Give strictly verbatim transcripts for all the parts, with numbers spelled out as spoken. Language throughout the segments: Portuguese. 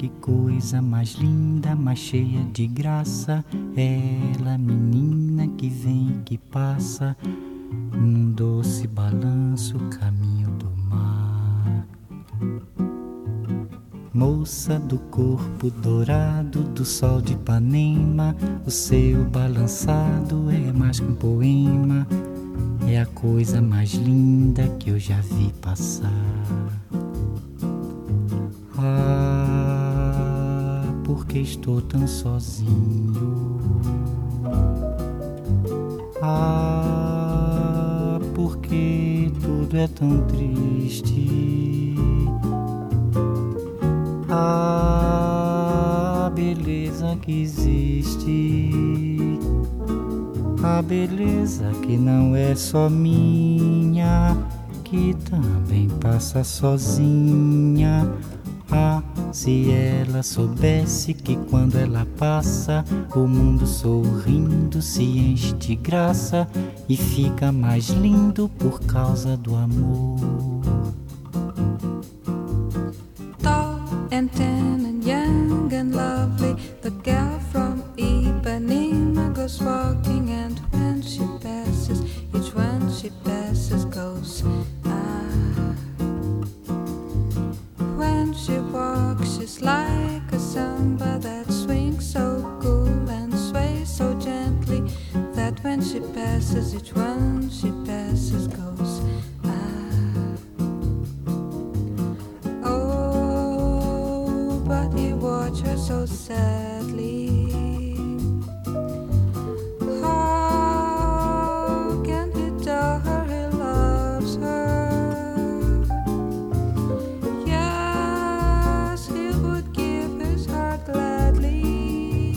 que coisa mais linda, mais cheia de graça. Ela, menina que vem e que passa num doce balanço, caminho do mar. Moça do corpo dourado do sol de Ipanema, o seu balançado é mais que um poema. É a coisa mais linda que eu já vi passar. Ah, porque estou tão sozinho. Ah, porque tudo é tão triste. Ah, beleza que existe. A beleza que não é só minha, que também passa sozinha. Ah, se ela soubesse que quando ela passa, o mundo sorrindo se enche de graça e fica mais lindo por causa do amor. Tall and tan and young and lovely, the girl from Ipanema goes walking, and when she passes, each one she passes goes ah. When she walks, she's like a samba that swings so cool and sways so gently, that when she passes, each one she passes goes ah. Oh, but you watch her so sadly. How can he tell her he loves her? Yes, he would give his heart gladly.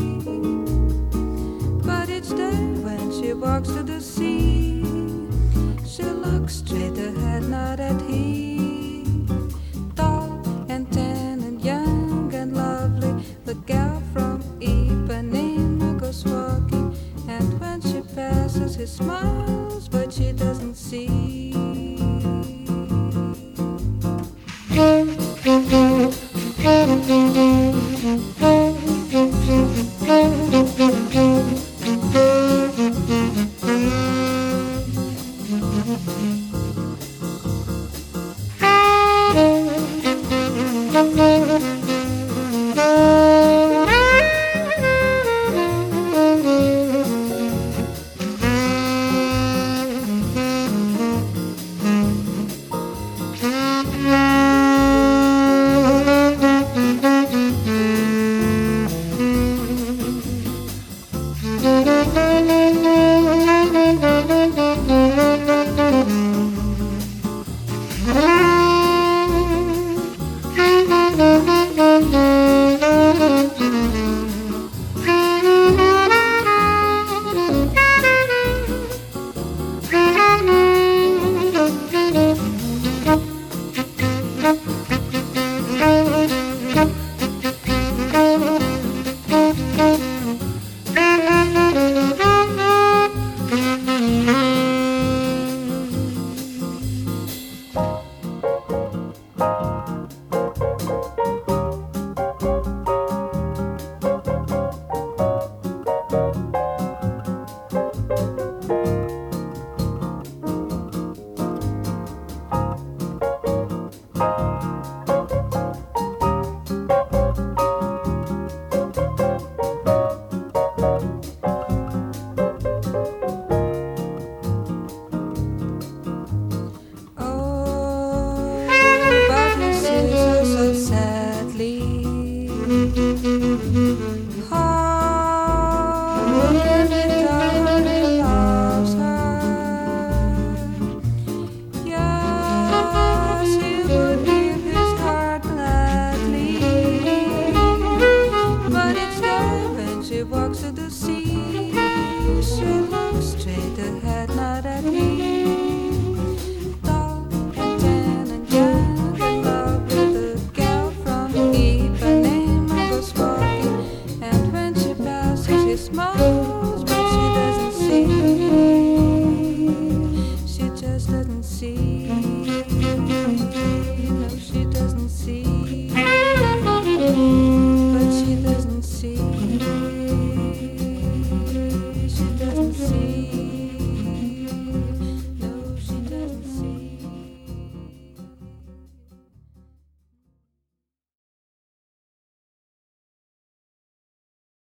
But each day when she walks to the sea, she looks straight ahead, not at him. Tall and tan and young and lovely, the girl from Ipanema goes walking, and when she passes, he smiles, but she doesn't see.